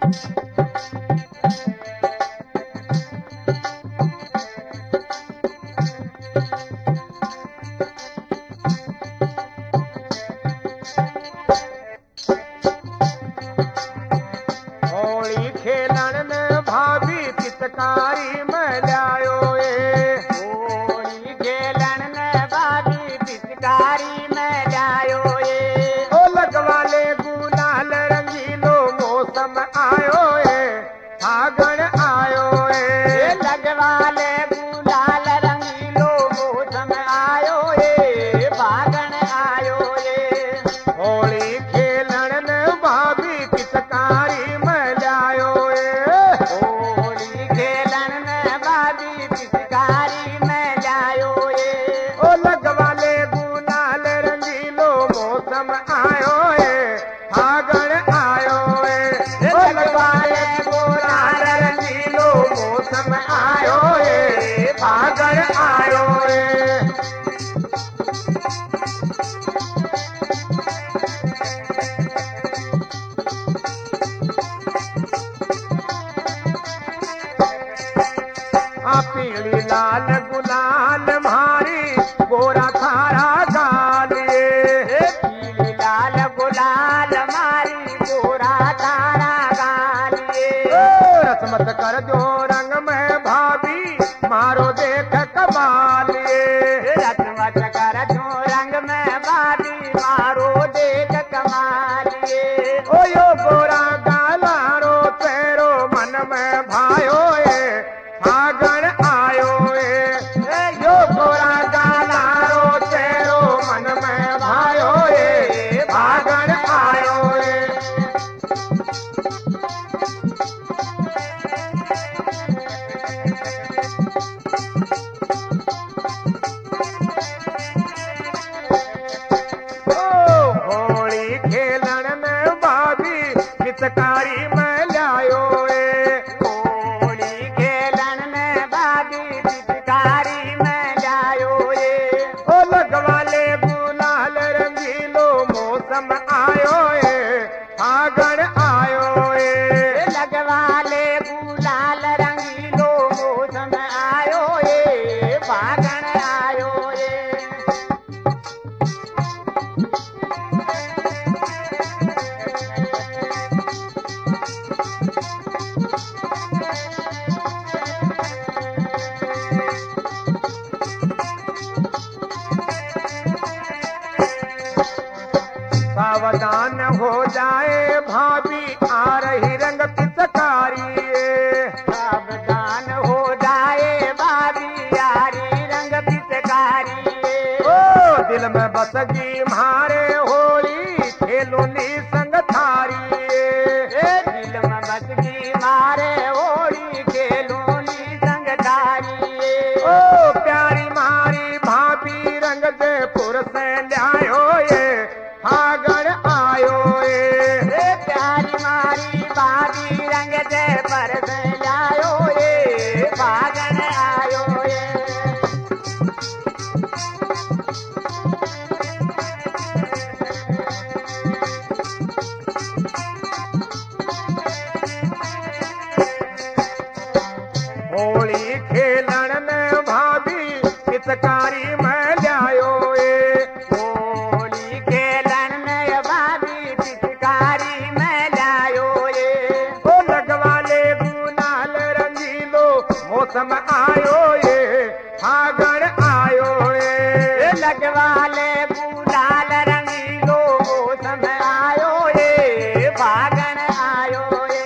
होली खेलन में भाभी पिचकारी में लायो होली खेलन में भाभी पिचकारी में लायो ओ लगवाले गुलाल रंगीलो मौसम आयो फागण आयो लगवाले गुलाल रंगीलो मौसम आयो फागण आयो होली खेलन में भाभी पिचकारी में लायो होली खेलन में भाभी पिचकारी में लायो ओ लगवाले गुलाल रंगीलो मौसम आयो फागण आयो ओ लगवाले गुलाल रंगीलो मौसम आयो फागण आयो पीली लाल गुलाल मारी गोरा थारा गालिए पीली लाल गुलाल मारी गोरा तारा गालिए रसमत कर जो रंग में भाभी मारो देख कमालिए रत्नवत कर जो रंग में भाभी मारो देख कमालिए ओ यो गोरा गालारो तेरो मन में भायो फागण आयो यो गोरा गालारो तेरो मन में भायो फागण आयो होली खेलन में भाभी पिचकारी में लायो होली खेलन में भाभी पिचकारी में लायो ओ लगवाले गुलाल रंगीलो मौसम आयो फागण आयो लगवाले गुलाल रंगीलो मौसम आयो फागण आयो सावधान हो जाए भाभी आ रही रंग पिचकारी सावधान हो जाए भाभी यारी रंग पिचकारी ओ दिल में बसगी मारे होली खेलोली संग थारी दिल में बसगी मारे होली खेलोली संग तारी ओ प्यारी मारी भाभी रंग जयपुर से लायो फागण आयो प्यारी मारी भाभी रंग दे पर से लायो फागण आयो होली खेलन में भाभी पिचकारी में लायो होली खेलन में भाभी पिचकारी में लायो ओ लगवाले गुलाल रंगीलो मौसम आयो फागण आयो लगवाले गुलाल रंगीलो मौसम आयो फागण आयो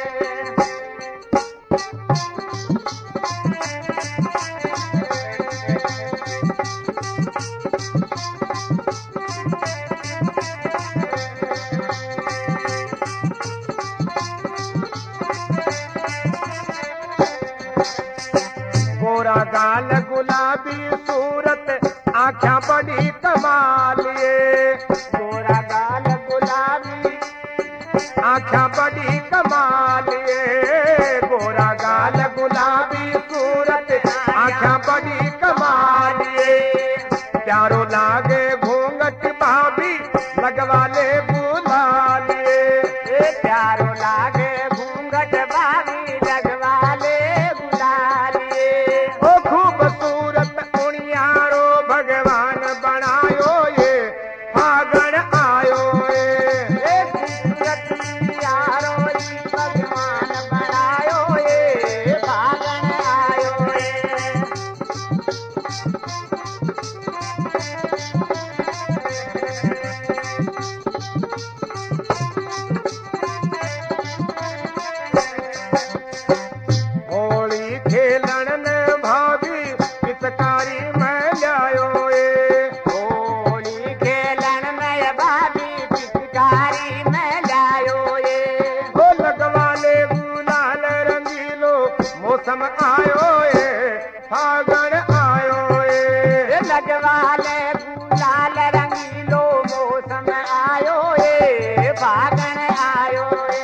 गोरा गाल गुलाबी सूरत आँखा बड़ी कमालिए गोरा गाल गुलाबी आँखा बड़ी कमालिए गोरा गाल गुलाबी सूरत आँखा बड़ी कमालिए प्यारो लागे घूंघट भाभी लगवाले बुलालिए प्यारो लागे घूंघट आयो ए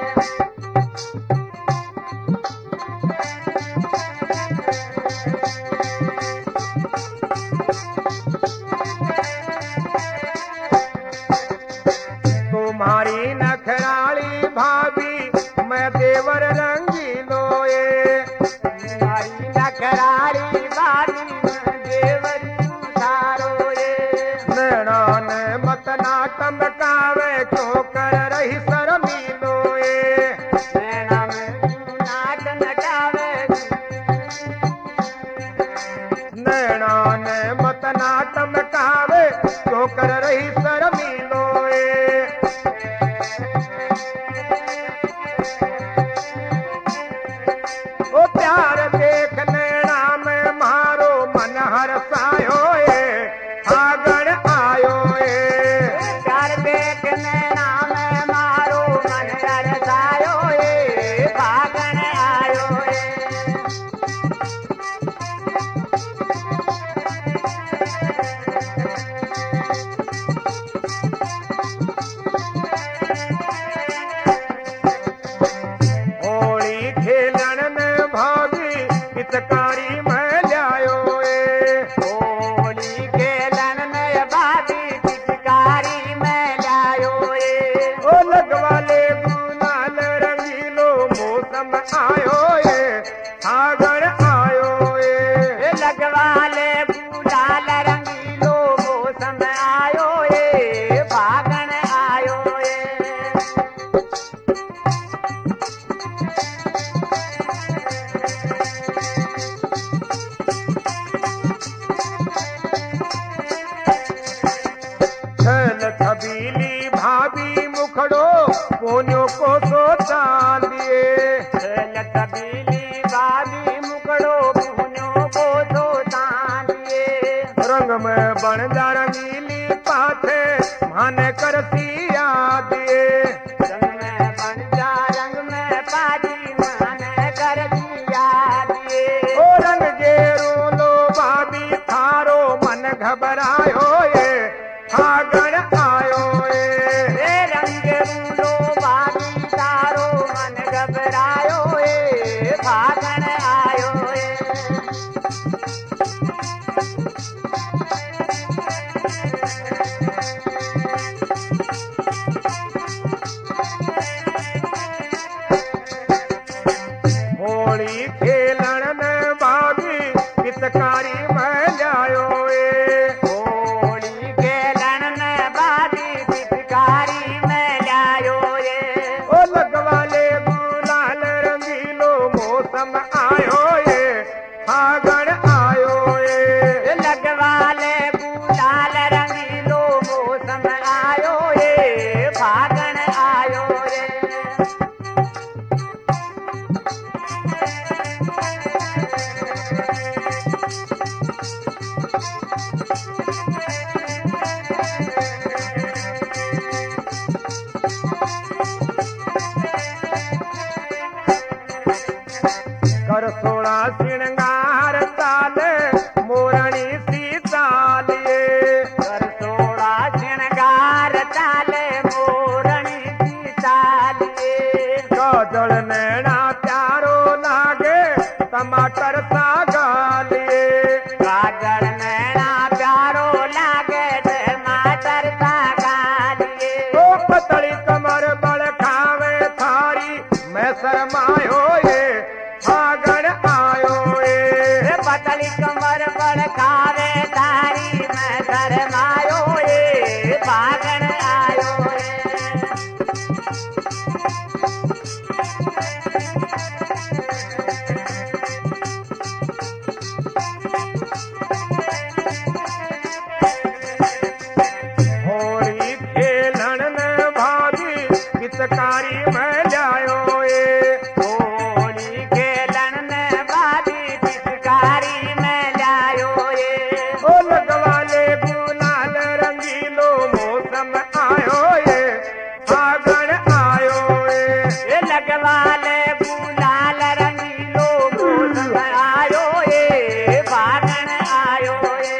तुम्हारी नखराली भाभी मैं देवर रंगीलो ये तुम्हारी नखराली बारी देवरी उधारो ये नैना ने मत नाटम कावे क्यों कर रही शर्मीलो ये नैना में नाट नटावे नैना ने मत नाटम कावे क्यों कर रही शर्मीलो ये ओ प्यार देख नैना में मारो मन हरसायो ये फागण आयो ये प्यार देख नैना में मारो मन रसायो ए फागण आयो ए होली खेलन ने भाभी पिचकारी में लायो ये होली खेलन में बादी पिचकारी में लायो ए ओ लगवाले गुलाल रंगीलो मौसम आयो ये फागण आयो ये लगवाले गुलाल रंगीलो मौसम आयो ए फागण आयो ए छल छबीली भाभी मुखड़ो कोन्यो को सोचा लिए लतबीली बाबी मुकड़ो पुन्यो को तो तानिए रंग में बन जा रंगीली पाथे माने कर सिया दिए रंग में बन जा रंग में पाजी मन कर दिया दिए ओ रंग गेरो लो भाभी थारो मन घबरायो ये फागण आयो ये रे रंग रूलो बाबी तारो मन घबरायो ए फागण आयो ए होली खेलन ने भाभी पिचकारी में लायो ये होली खेलन में बादी पिचकारी में लायो ए ओ लगवाले गुलाल रंगीलो मौसम आयो ये फागण आयो ये लगवाले गुलाल रंगीलो मौसम आयो ए फागण आयो रे कर सोड़ा श्रृंगार ताले मोरणी सी तालिए कर सोड़ा श्रृंगार ताले मोरणी की तालिए काजल नैना प्यारो लागे टमाटर सा गालिए काजल नैना प्यारो लागे टमाटर सा गालिए ओ पतली कमर बड़ खावे थारी मैं शरमायो ये फागण आयो ये पतली कमर बड़ खावे तारी मैं शरमायो ए फागण आयो ए होली खेलन ने भाभी पिचकारी में लायो ये होली खेलन में बादी पिचकारी में लायो ए ओ लगवाले गुलाल रंगीलो मौसम आयो ये फागण आयो ये लगवाले गुलाल रंगीलो मौसम आयो ए फागण आयो ए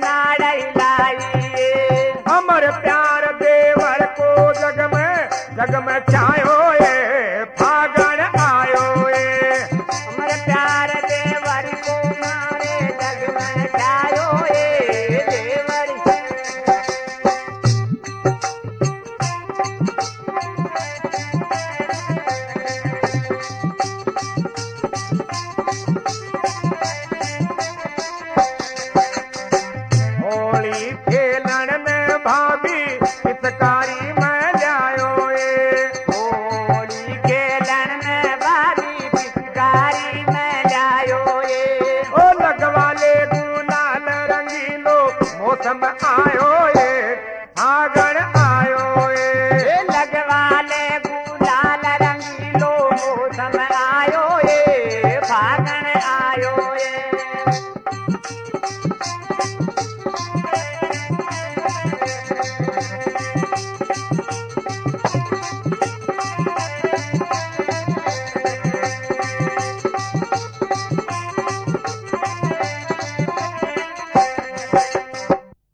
नाड़ई लाई अमर प्यार देवर को जग में छायो ये फागण आयो ये अमर प्यार देवर को मारे जग में छायो ये देवर होली खेलन में भाभी पिचकारी में जायो ये होली खेलन में भाभी पिचकारी में जायो ये ओ लगवाले गुलाल रंगीलो मौसम आयो ये फागण आयो ये लगवाले गुलाल रंगीलो मौसम आयो ये फागण आयो ये